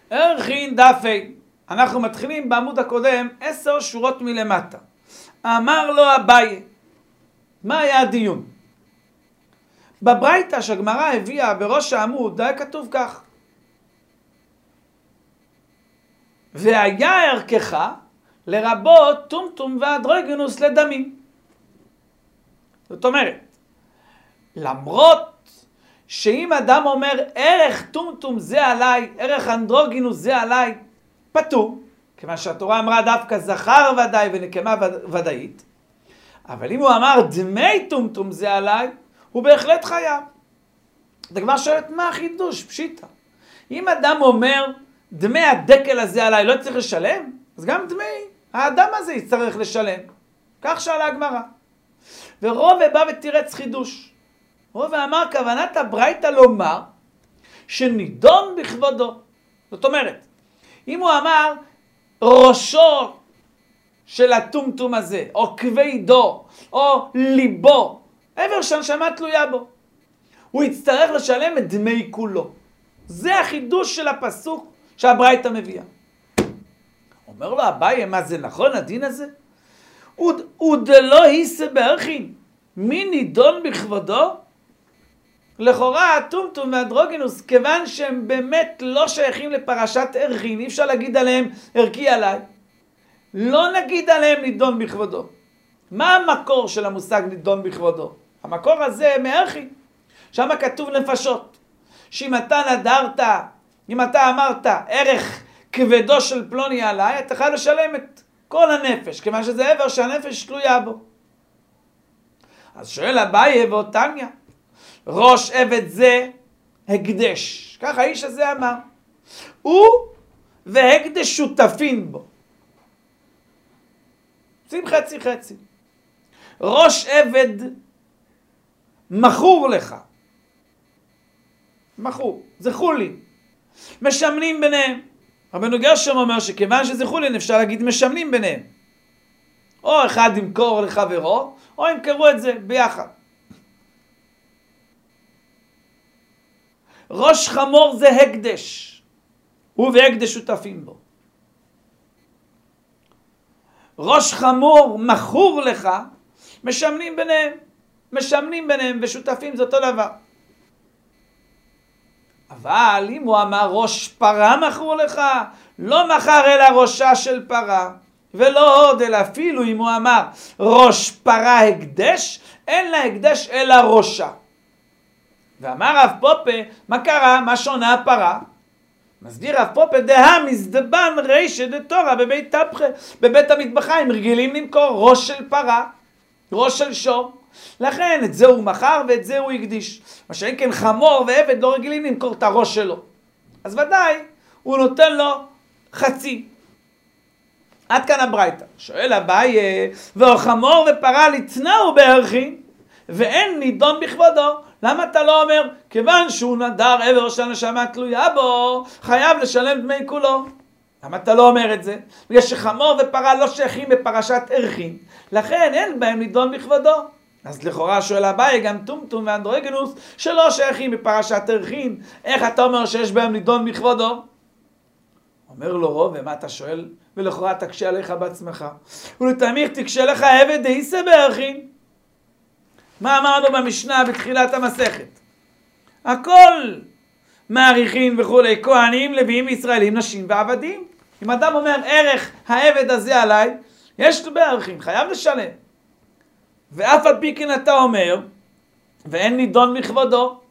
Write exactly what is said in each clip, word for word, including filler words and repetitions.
ערכין דף ה'. אנחנו מתחילים בעמוד הקודם עשר שורות מלמטה. אמר לו אביי, מה היה הדיון? בברייתא שהגמרא הביאה בראש העמוד היה כתוב כך: והיה ערכך לרבות טומטום ואנדרוגינוס לדמים. זאת אומרת, למרות שאם אדם אומר ערך טומטום זה עליי, ערך אנדרוגינוס זה עליי, פטור, כיוון שהתורה אמרה דווקא זכר ודאי ונקמה ודאית, אבל אם הוא אמר דמי טומטום זה עליי, הוא בהחלט חייב. אתה כבר שואלת מה החידוש? פשיטה. אם אדם אומר דמי הדקל הזה עליי לא צריך לשלם, אז גם דמי האדם הזה יצטרך לשלם. כך שאלה הגמרא. ורובה בא ותירץ חידוש. רובה אמר כוונת הברייתא לומר שנידון בכבודו. זאת אומרת, אם הוא אמר ראשו של הטומטום הזה, או כבדו, או ליבו, עבר שהנשמה תלויה בו, הוא יצטרך לשלם את דמי כולו. זה החידוש של הפסוק שהברייתא מביאה. אומר לו אביי, מה זה נכון הדין הזה? ודלא היסה בערכין, מי נידון בכבודו? לכאורה הטומטום והאנדרוגינוס, כיוון שהם באמת לא שייכים לפרשת ערכין, אי אפשר להגיד עליהם ערכי עליי, לא נגיד עליהם נידון בכבודו. מה המקור של המושג נידון בכבודו? המקור הזה מערכין. שם כתוב נפשות. שאם אתה נדרת, אם אתה אמרת ערך כבדו של פלוני עליי, אתה חייב לשלם את כל הנפש, כיוון שזה עבר שהנפש תלויה בו. אז שואל אביי ואותניה, ראש עבד זה הקדש. ככה האיש הזה אמר. הוא והקדש שותפין בו. שים חצי חצי. ראש עבד מכור לך. מכור. זה חולין. משמנים ביניהם. רבנו גרשום אומר שכיוון שזה חולין אפשר להגיד משמנים ביניהם. או אחד ימכור לחברו, או ימכרו את זה ביחד. ראש חמור זה הקדש. הוא והקדש שותפים בו. ראש חמור מכור לך, משמנים ביניהם. משמנים ביניהם ושותפים זה אותו דבר. אבל אם הוא אמר ראש פרה מכור לך, לא מכר אלא ראשה של פרה. ולא עוד, אלא אפילו אם הוא אמר ראש פרה הקדש, אין לה הקדש אלא ראשה. ואמר רב פופה, מה קרה? מה שונה הפרה? מסביר רב פופה, דהה מזדבן רישא דתורה בבית תפחה, בבית המטבחיים רגילים למכור ראש של פרה, ראש של שור. לכן את זה הוא מכר ואת זה הוא הקדיש. מה שאין כן חמור ועבד לא רגילים למכור את הראש שלו. אז ודאי הוא נותן לו חצי. עד כאן הברייתא. שואל אביי, והחמור ופרה לתנאו בערכין, ואין נידון בכבודו. למה אתה לא אומר, כיוון שהוא נדר עבר שהנשמה תלויה בו, חייב לשלם דמי כולו? למה אתה לא אומר את זה? בגלל שחמור ופרה לא שייכים בפרשת ערכין, לכן אין בהם נידון בכבודו. אז לכאורה שואל אביי, גם טומטום ואנדרוגינוס שלא שייכים בפרשת ערכין, איך אתה אומר שיש בהם נידון בכבודו? אומר לו רוב, ומה אתה שואל? ולכאורה תקשה עליך בעצמך. ולתמיך תקשה לך עבד דאיסה בערכין. מה אמרנו במשנה בתחילת המסכת? הכל מעריכים וכולי, כהנים, לוויים, ישראלים, נשים ועבדים. אם אדם אומר ערך העבד הזה עליי, יש לו בערכים, חייב לשלם. ואף על פי כן אתה אומר, ואין נידון מכבודו.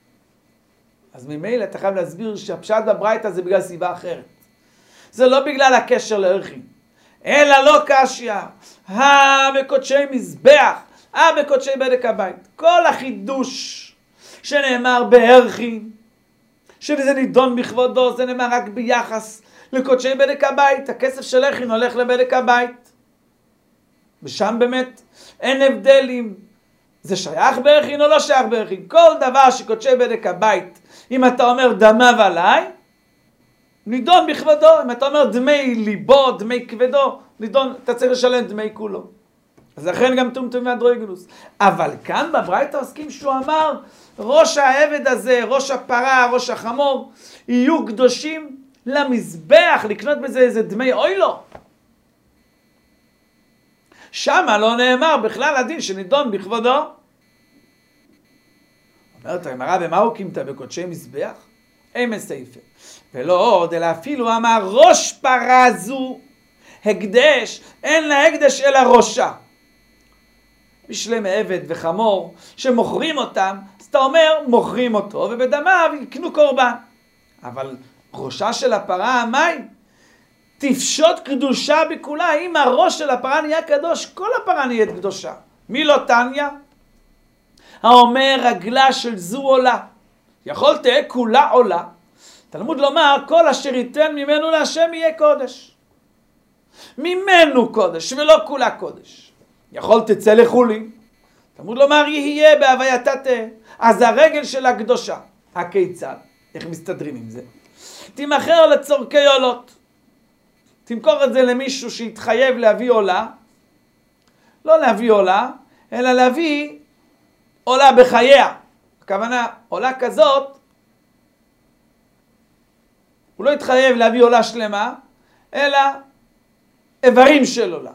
אז ממילא אתה חייב להסביר שהפשט בברייתא זה בגלל סיבה אחרת. זה לא בגלל הקשר לערכים, אלא לא קשיא, הא בקודשי מזבח, הא בקודשי בדק הבית. כל החידוש שנאמר בערכים, שזה נידון בכבודו, זה נאמר רק ביחס לקודשי בדק הבית. הכסף של ערכין הולך לבדק הבית. ושם באמת אין הבדלים. זה שייך בערכין או לא שייך בערכין. כל דבר שקודשי בדק הבית, אם אתה אומר דמיו עליי, נידון בכבודו. אם אתה אומר דמי ליבו, דמי כבדו, נידון, אתה צריך לשלם דמי כולו. אז לכן גם טומטום ואנדרוגינוס. אבל כאן בברייתא עוסקים שהוא אמר, ראש העבד הזה, ראש הפרה, ראש החמור, יהיו קדושים למזבח, לקנות בזה איזה דמי אוי לו. שמה לא נאמר בכלל הדין שנידון בכבודו. אומרת הגמרא, במה הוא קימתא? בקודשי מזבח? אין מסייפה. ולא עוד, אלא אפילו אמר ראש פרה זו הקדש, אין לה הקדש אלא ראשה. בשלי מעבד וחמור שמוכרים אותם, אז אתה אומר מוכרים אותו ובדמיו יקנו קורבן. אבל ראשה של הפרה, מהי? תפשוט קדושה בכולה. אם הראש של הפרה נהיה קדוש, כל הפרה נהיית קדושה. מי לא תניא? האומר רגלה של זו עולה. יכול תהיה כולה עולה. תלמוד לומר כל אשר ייתן ממנו להשם יהיה קודש. ממנו קודש ולא כולה קודש. יכול תצא לחולין. תלמוד לומר יהיה בהווייתה תהיה. אז הרגל של הקדושה. הכיצד? איך מסתדרים עם זה? תמכר לצורכי עולות. תמכור את זה למישהו שיתחייב להביא עולה. לא להביא עולה, אלא להביא עולה בחייה. הכוונה, עולה כזאת, הוא לא יתחייב להביא עולה שלמה, אלא איברים של עולה.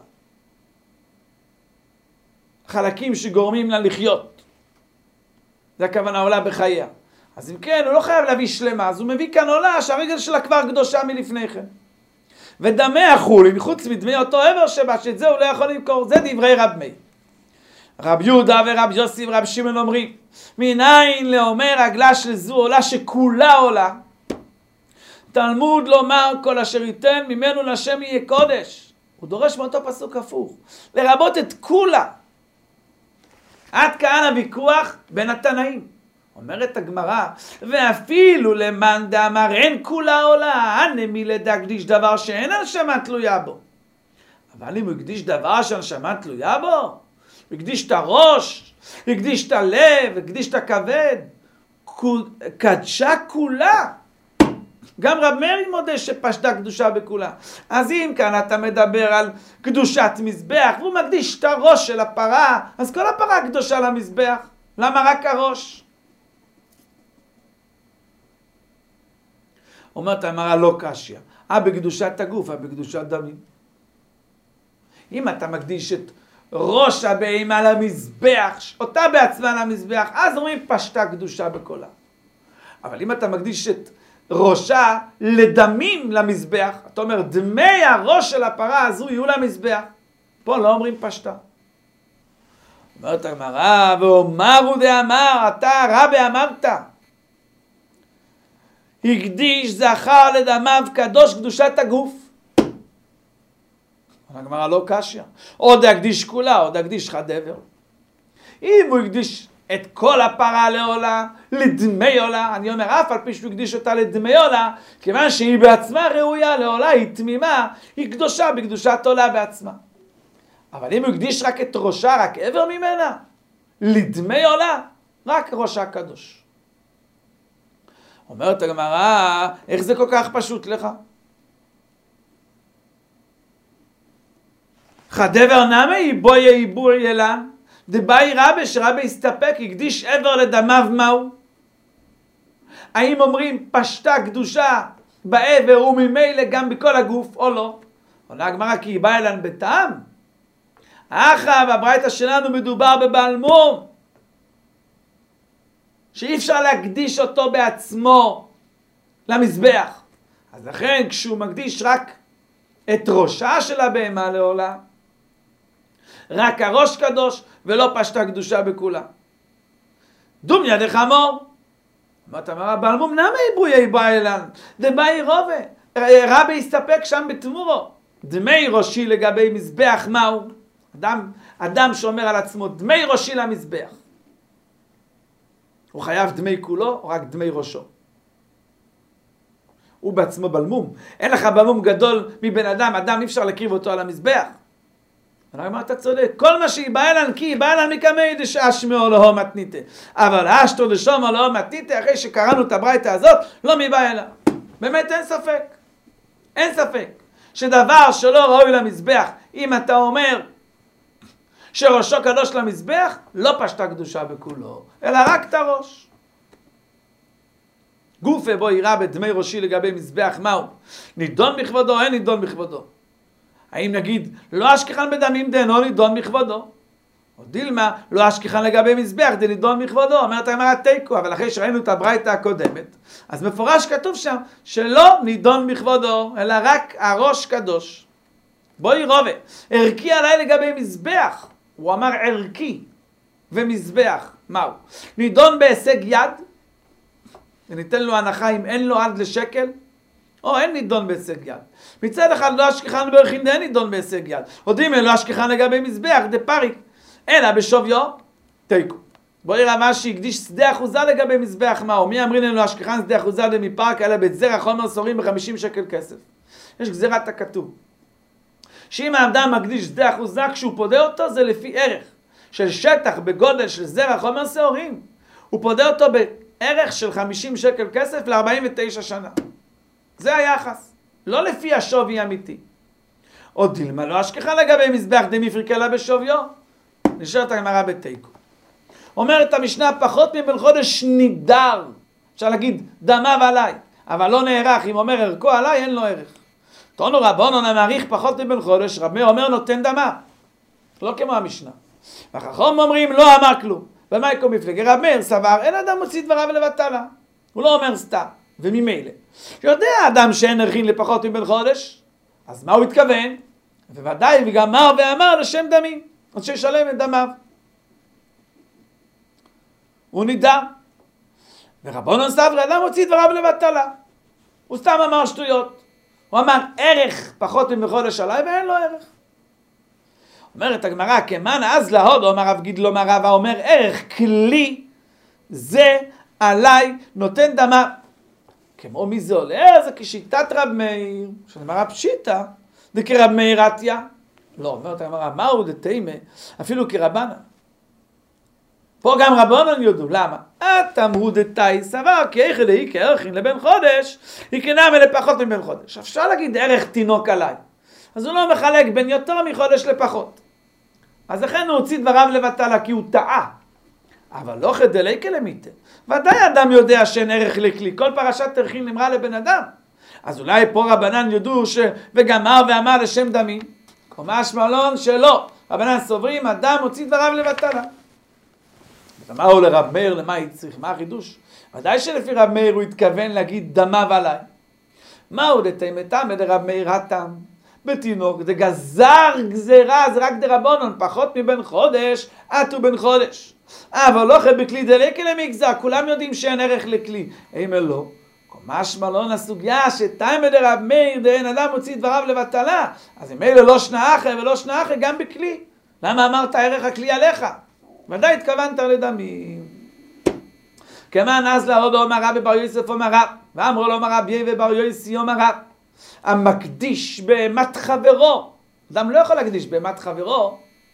חלקים שגורמים לה לחיות. זה הכוונה עולה בחייה. אז אם כן, הוא לא חייב להביא שלמה, אז הוא מביא כאן עולה שהרגל שלה כבר קדושה מלפני כן. ודמי החולין, מחוץ מדמי אותו עבר שבה, שאת זה הוא לא יכול למכור. זה דברי רב מאיר. רב יהודה ורב יוסי ורב שמעון אומרים, מניין לאומר רגלה של זו עולה שכולה עולה. תלמוד לומר כל אשר ייתן ממנו להשם יהיה קודש. הוא דורש מאותו פסוק הפוך. לרבות את כולה. עד כאן הוויכוח בין התנאים. אומרת הגמרא, ואפילו למאן דאמר אין כולה עולה, הנמי לדקדיש דבר שאין הנשמה תלויה בו. אבל אם הוא הקדיש דבר שהנשמה תלויה בו, הוא הקדיש את הראש, הוא הקדיש את הלב, הוא הקדיש את הכבד, קדשה כולה. גם רב מאיר מודה שפשטה קדושה בכולה. אז אם כאן אתה מדבר על קדושת מזבח, והוא מקדיש את הראש של הפרה, אז כל הפרה קדושה למזבח. למה רק הראש? אומרת אמרה לא קשיא, אה בקדושת הגוף, אה בקדושת דמים. אם אתה מקדיש את ראש הבהמה למזבח, אותה בעצמה למזבח, אז אומרים פשטה קדושה בכולה. אבל אם אתה מקדיש את ראשה לדמים למזבח, אתה אומר דמי הראש של הפרה הזו יהיו למזבח. פה לא אומרים פשטה. אומרת הגמרא, ואומרו דאמר, אתה רבי אמרת, הקדיש זכר לדמיו קדוש קדושת הגוף. הגמרא לא קשיא. עוד הקדיש כולה, עוד הקדיש חדבר. אם הוא הקדיש את כל הפרה לעולה, לדמי עולה, אני אומר אף על פי שהוא הקדיש אותה לדמי עולה, כיוון שהיא בעצמה ראויה לעולה, היא תמימה, היא קדושה בקדושת עולה בעצמה. אבל אם הוא הקדיש רק את ראשה, רק עבר ממנה, לדמי עולה, רק ראשה קדוש. אומרת הגמרא, איך זה כל כך פשוט לך? חדבר נמי בואי עיבור ילן, דבאי רבי שרבי הסתפק, הקדיש עבר לדמיו מהו? האם אומרים פשטה קדושה בעבר וממילא גם בכל הגוף או לא? עונה הגמרא כי היא באה אלינו בטעם. אחא בברייתא שלנו מדובר בבעל מום, שאי אפשר להקדיש אותו בעצמו למזבח. אז לכן כשהוא מקדיש רק את ראשה של הבהמה לעולה, רק הראש קדוש ולא פשטה קדושה בכולה. דומיה דחמור. אמרת אמרה בעל מום נמי בויי באילן דבאי רובה. רבי הסתפק שם בתמורו. דמי ראשי לגבי מזבח מהו? אדם, אדם שאומר על עצמו דמי ראשי למזבח. הוא חייב דמי כולו או רק דמי ראשו? הוא בעצמו בלמום. אין לך בלמום גדול מבן אדם, אדם אי אפשר להקריב אותו על המזבח. אבל אמר, אתה צודק, כל מה שהיא באה אלן כי היא באה אלן מקמי דשאשמאו לאו מתניתה. אבל אשתו דשומו לאו מתניתה, אחרי שקראנו את הברייתא הזאת, לא מבאה אלן. באמת אין ספק. אין ספק. שדבר שלא ראוי למזבח, אם אתה אומר שראשו קדוש למזבח, לא פשטה קדושה בכולו, אלא רק את הראש. גופה בו יראה בדמי ראשי לגבי מזבח מהו? נידון בכבודו או אין נידון בכבודו? האם נגיד לא אשכחן בדמים דאינו נידון בכבודו? או דילמה לא אשכחן לגבי מזבח דנידון בכבודו? אומרת הגמרא תיקו, אבל אחרי שראינו את הברייתא הקודמת, אז מפורש כתוב שם שלא נידון בכבודו, אלא רק הראש קדוש. בואי רובה, ערכי עליי לגבי מזבח, הוא אמר ערכי ומזבח, מהו? נידון בהישג יד, וניתן לו הנחה אם אין לו עד לשקל, או אין נידון בהישג יד. מצד אחד לא אשכחן ברכין דאין נידון בהישג יד, או דימא לא אשכחן לגבי מזבח דפריק, אלא בשוויו תיקו. בואי רמה שהקדיש שדה אחוזה לגבי מזבח מהו? מי אמרין לו אשכחן שדה אחוזה דמפרק, אלא בזרע חומר סורים ב-חמישים שקל כסף. יש גזירת הכתוב. שאם האדם מקדיש שדה אחוזה כשהוא פודה אותו, זה לפי ערך של שטח בגודל של זרע חומר שעורים. הוא פודה אותו בערך של חמישים שקל כסף ל-ארבעים ותשע שנה. זה היחס. לא לפי השווי האמיתי. או דילמה לא אשכחן לגבי מזבח דמפרק אלא בשוויו. נשארת הגמרא בתיקו. אומרת המשנה פחות מבן חודש נידר. אפשר להגיד דמיו עליי, אבל לא נערך. אם אומר ערכו עליי, אין לו ערך. תונו רבונן המעריך פחות מבן חודש, רב מאיר אומר נותן דמה. לא כמו המשנה. והחכמים אומרים לא אמר כלום. ומה יקום מפלגי? רב מאיר סבר, אין אדם מוציא דבריו לבטלה. הוא לא אומר סתם. וממילא. יודע אדם שאין ערכין לפחות מבן חודש, אז מה הוא התכוון? ובוודאי וגמר ואמר לשם דמים. אז שישלם את דמיו. הוא נידע. ורבונן סבר, אדם מוציא דבריו לבטלה. הוא סתם אמר שטויות. הוא אמר ערך פחות מבחודש עליי ואין לו ערך. אומרת הגמרא, כמן אז להוד, אומר רב גידלו מרבה, אומר ערך כלי זה עליי נותן דמה. כמו מי זה עולה? זה כשיטת רב מאיר, שנאמרה פשיטה, זה כרב מאיר עטיה. לא, אומרת הגמרא, מהו דתימה, אפילו כרבנה. פה גם רבונן יודו, למה? אתם הוא דתאי סבר, כי איך אלהי כערכין לבן חודש, היא כנם אלה פחות מבן חודש. אפשר להגיד ערך תינוק עליי. אז הוא לא מחלק בין יותר מחודש לפחות. אז לכן הוא הוציא דבריו לבטלה, כי הוא טעה. אבל לא חדלי כלמיתה. ודאי אדם יודע שאין ערך לכלי. כל פרשת ערכין נמרה לבן אדם. אז אולי פה רבנן יודו ש... וגמר ואמר לשם דמים. קומש מלון שלא. רבנן סוברים, אדם הוציא דבריו לבטלה. אמרו לרב מאיר, למה יצריך? מה החידוש? ודאי שלפי רב מאיר הוא התכוון להגיד דמיו עליי. מהו דתימתם דרב מאיר התם? בתינוק, זה גזר גזירה, זה רק דרבונן, פחות מבן חודש, עטו בן חודש. אבל לא חד בכלי דלקי למגזר, כולם יודעים שאין ערך לכלי. אם לא, קומש מלון הסוגיה שתיים דרב מאיר דאין אדם מוציא דבריו לבטלה. אז אם אלה לא שנה אחרי ולא שנה אחרי, גם בכלי. למה אמרת ערך הכלי עליך? ודאי התכוונת לדמים. כמן אז להוד אומר רב בר יוסף אומר רב, ואמרו לו אומר רבי ובר יוסי אומר רב, המקדיש בהמת חברו, אדם לא יכול להקדיש בהמת חברו,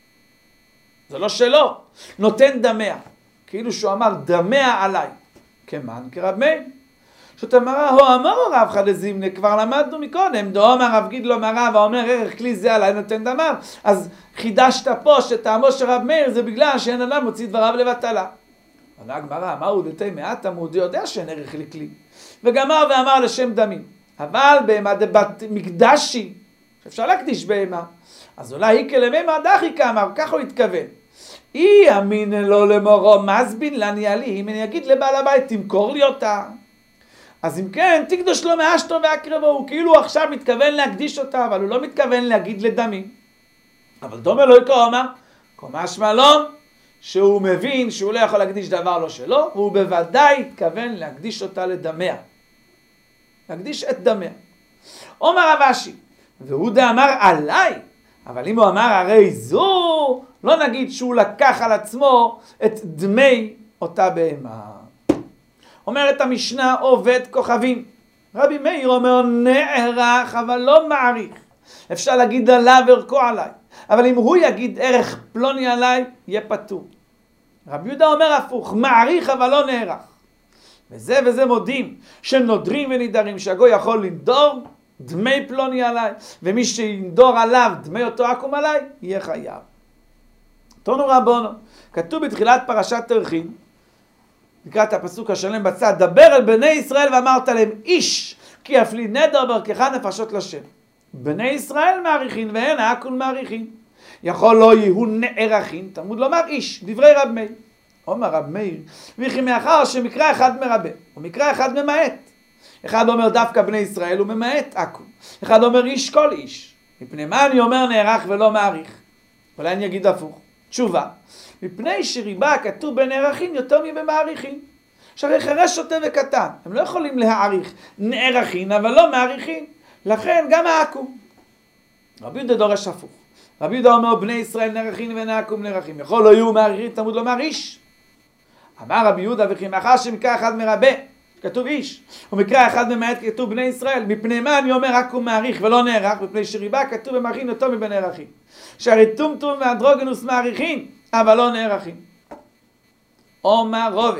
זה לא שלו, נותן דמיה, כאילו שהוא אמר דמיה עליי, כמן כרב מאיר. זאת אמרה, הו אמרו רב חדזימנה, כבר למדנו מקודם, דו אומר רב גידלו מרב, ואומר ערך כלי זה עליי נותן דמיו, אז חידשת פה שטעמו של רב מאיר, זה בגלל שאין אדם מוציא דבריו לבטלה. עונה הגמרא, אמרו דתי מעט עמוד, יודע שאין ערך לכלי. וגמר ואמר לשם דמים. אבל בהמה דבת מקדשי, שאפשר להקדיש בהמה, אז אולי היא כלמימה דחי כאמר, ככה הוא התכוון. אי אמין לו למורו, מזבין לני עלי, אם אני אגיד לבעל הבית, תמכור לי אותה. אז אם כן, תקדוש לו מאשתו והקרבו, הוא כאילו עכשיו מתכוון להקדיש אותה, אבל הוא לא מתכוון להגיד לדמים. אבל דומה לא יקרא, אומר, קומש מלון, שהוא מבין שהוא לא יכול להקדיש דבר לא שלו, והוא בוודאי התכוון להקדיש אותה לדמיה. להקדיש את דמיה. אומר רב אשי, והוא דאמר עליי, אבל אם הוא אמר הרי זו, לא נגיד שהוא לקח על עצמו את דמי אותה בהמה. אומרת המשנה עובד כוכבים. רבי מאיר אומר נערך אבל לא מעריך. אפשר להגיד עליו ערכו עליי. אבל אם הוא יגיד ערך פלוני עליי, יהיה פטור. רבי יהודה אומר הפוך, מעריך אבל לא נערך. וזה וזה מודים שנודרים ונידרים, שהגוי יכול לנדור דמי פלוני עליי, ומי שינדור עליו דמי אותו עקום עליי, יהיה חייב. תונו רבונו, כתוב בתחילת פרשת ערכין, נקרא את הפסוק השלם בצד, דבר על בני ישראל ואמרת להם איש, כי אף לי נדר ברכך נפשות לשם. בני ישראל מעריכין ואין העכון מעריכין. יכול לא יהיו נערכין, תלמוד לומר איש, דברי רב מאיר. אומר רב מאיר, וכי מאחר שמקרא אחד מרבה, ומקרא אחד ממעט. אחד אומר דווקא בני ישראל וממעט עכון. אחד אומר איש כל איש. מפני מה אני אומר נערך ולא מעריך? אולי אני אגיד הפוך. תשובה, מפני שריבה כתוב בנערכין יותר מבמעריכין. שהרי חירש שוטה וקטן, הם לא יכולים להעריך נערכין אבל לא מעריכין. לכן גם העכו"ם. רבי יהודה דורש הפוך. רבי יהודה אומר בני ישראל נערכין ונעכו"ם נערכים. יכול לא יהיו מעריכין, תלמוד לומר איש. אמר רבי יהודה וכי מאחר שמקרא אחד מרבה, כתוב איש, ומקרא אחד ממעט כתוב בני ישראל, מפני מה אני אומר עכו"ם מעריך ולא נערך? מפני שריבה כתוב במעריכין יותר מבנערכים. שהרי טומטום ואנדרוגינוס מעריכין, אבל לא נערכים. אומר רובה,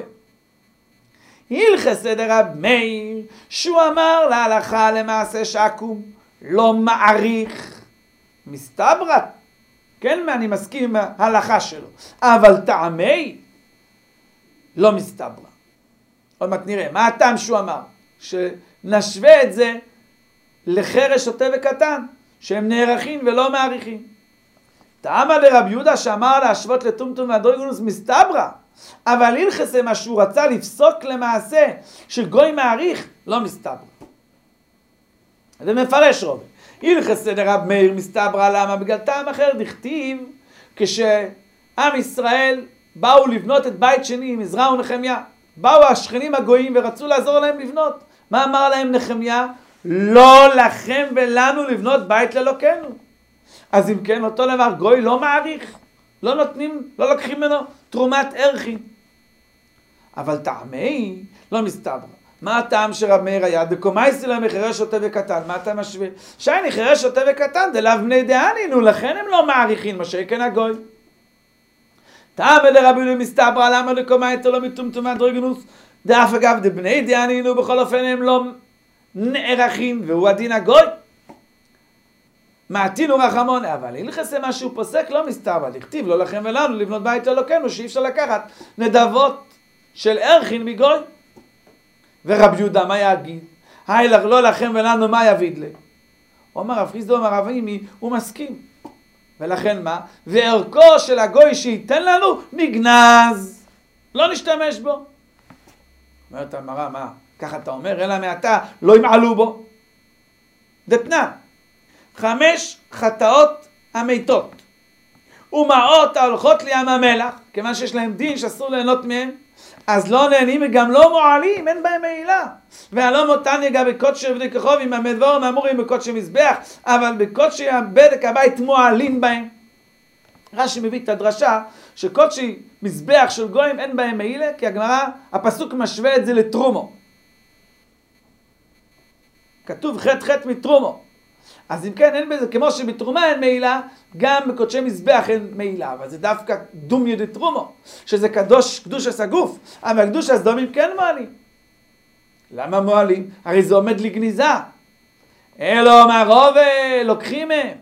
הלכס דרב מאיר, שהוא אמר להלכה למעשה שעכו"ם לא מעריך, מסתברא, כן, אני מסכים עם ההלכה שלו, אבל טעמי לא מסתברא. עוד מעט נראה, מה הטעם שהוא אמר? שנשווה את זה לחרש שוטה וקטן, שהם נערכים ולא מעריכים. טעמה לרב יהודה שאמר להשוות לטומטום ואנדרוגינוס מסתברא, אבל הלכס מה שהוא רצה לפסוק למעשה שגוי מעריך, לא מסתברא. זה מפרש רובה. הלכס דרב מאיר מסתברא, למה? בגלל טעם אחר דכתיב, כשעם ישראל באו לבנות את בית שני עם עזרא ונחמיה, באו השכנים הגויים ורצו לעזור להם לבנות. מה אמר להם נחמיה? לא לכם ולנו לבנות בית לאלוקינו. אז אם כן, אותו דבר, גוי לא מעריך, לא נותנים, לא לוקחים ממנו תרומת ערכי. אבל טעמי לא מסתברא. מה הטעם שרב מאיר היה? דקומייסי להם חירש שוטה וקטן. מה אתה משווה? שייני חירש שוטה וקטן, דלאו בני דהנינו, לכן הם לא מעריכים מה שכן הגוי. טעם לרבי יהודה מסתברא, למה דקומייסי לא מטומטום ואנדרוגינוס? דאף אגב דבני דהנינו, בכל אופן הם לא נערכים, והוא הדין הגוי. מעטינו רחמון, אבל הלכס מה שהוא פוסק לא מסתברא, לכתיב לא לכם ולנו לבנות בית לאלוקינו, שאי אפשר לקחת נדבות של ערכין מגוי. ורבי יהודה מה יגיד? היי לא לכם ולנו מה יביד לי? הוא אומר רב חיסדא אומר רב אימי, הוא מסכים. ולכן מה? וערכו של הגוי שייתן לנו נגנז, לא נשתמש בו. אומרת המראה, מה? ככה אתה אומר, אלא מעתה לא ימעלו בו. דתנן, חמש חטאות המיתות ומעות ההולכות לים המלח, כיוון שיש להם דין שאסור ליהנות מהם, אז לא נהנים וגם לא מועלים, אין בהם מעילה. והלא מותן יגע בקודשי עבדי כחוב עם המדבור מאמורים בקודשי מזבח, אבל בקודשי בדק הבית מועלים בהם. רש"י מביא את הדרשה שקודשי מזבח של גויים אין בהם מעילה, כי הגמרא, הפסוק משווה את זה לתרומו. כתוב חטא חטא מתרומו. אז אם כן, אין בזה, כמו שבתרומה אין מעילה, גם בקודשי מזבח אין מעילה, אבל זה דווקא דומיה דתרומו, שזה קדוש, קדוש הסגוף, אבל קדוש הסדומים כן מועלים. למה מועלים? הרי זה עומד לגניזה. אלו מהרובה, לוקחים מהם.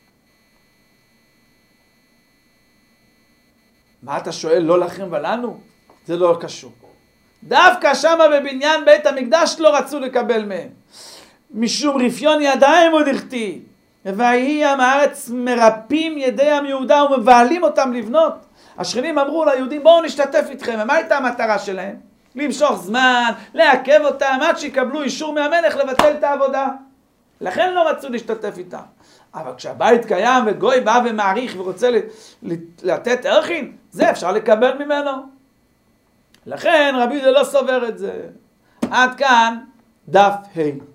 מה אתה שואל, לא לכם ולנו? זה לא קשור. דווקא שמה בבניין בית המקדש לא רצו לקבל מהם. משום רפיון ידיים עוד הכתיב, ויהי עם הארץ מרפים ידי עם יהודה ומבעלים אותם לבנות. השכנים אמרו ליהודים, בואו נשתתף איתכם. ומה הייתה המטרה שלהם? למשוך זמן, לעכב אותם עד שיקבלו אישור מהמלך לבטל את העבודה. לכן לא רצו להשתתף איתם. אבל כשהבית קיים וגוי בא ומעריך ורוצה לתת ערכין, זה אפשר לקבל ממנו. לכן רבי יהודה לא סובר את זה. עד כאן דף ה'.